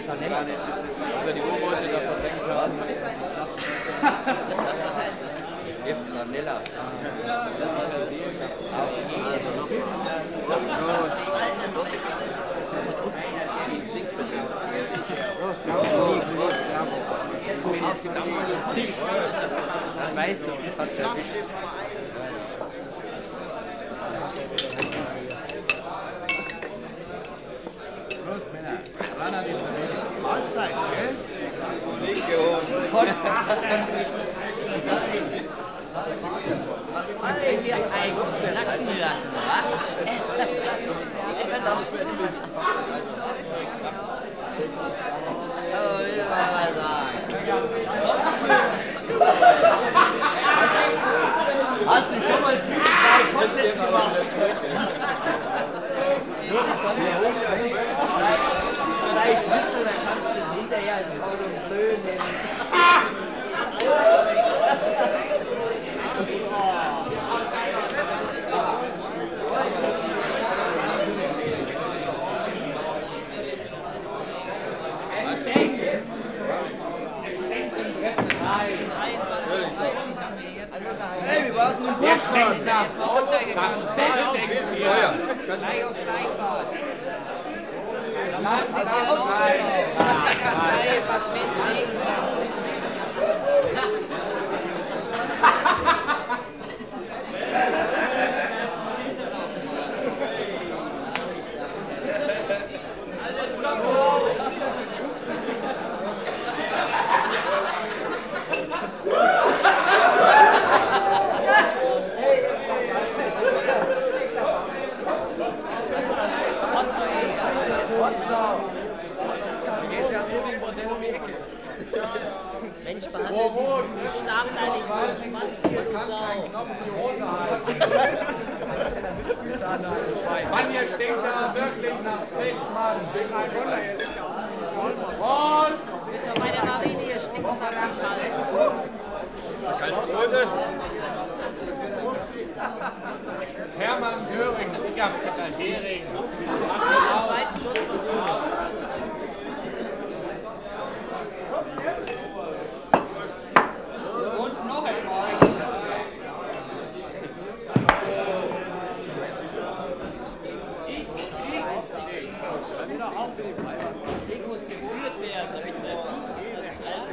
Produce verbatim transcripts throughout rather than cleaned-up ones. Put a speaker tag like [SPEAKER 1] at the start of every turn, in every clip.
[SPEAKER 1] die U-Boote da versenkt haben.
[SPEAKER 2] Jetzt Sanella.
[SPEAKER 1] Das war der Ziel.
[SPEAKER 2] Dann weißt du, das hat ja nicht.
[SPEAKER 1] Prost, Männer. Ran an die
[SPEAKER 3] Mahlzeit, gell?
[SPEAKER 2] Nicht geholt.
[SPEAKER 4] Alle hier eigentlich knacken lassen, wa? Oh, ich will mal sagen. Hast du schon mal zwei Konzepte gemacht? Drei Schnitzel, dann kannst du hinterher als Maul und schön nehmen.
[SPEAKER 3] Hey, wie war's denn im Buchfahren?
[SPEAKER 4] Da ist mal runtergegangen.
[SPEAKER 1] Das ist echt teuer.
[SPEAKER 4] Gleich auf Steigbad. Was mit Mensch, behandelt diesen Stab da nicht mit dem Schwanz hier, du Sau.
[SPEAKER 1] Mann, hier stinkt aber wirklich nach Fisch, Mann. Und?
[SPEAKER 4] Bis auf meine Marine, hier stinkt es nach Fischhals.
[SPEAKER 1] Kalt verschuldet. Hermann Göring, dicker fetter Hering.
[SPEAKER 4] Den zweiten Schutzversuch.
[SPEAKER 1] Und noch etwas.
[SPEAKER 4] Krieg muss geführt werden, damit der Sieg ist.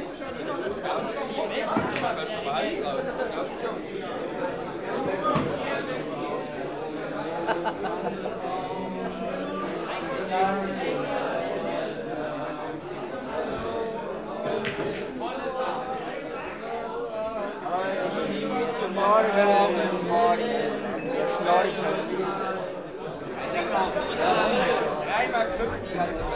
[SPEAKER 1] Ganz zum Hals raus.
[SPEAKER 2] Guten Morgen, Morgen. Wir schnorcheln. drei Mark fünfzig.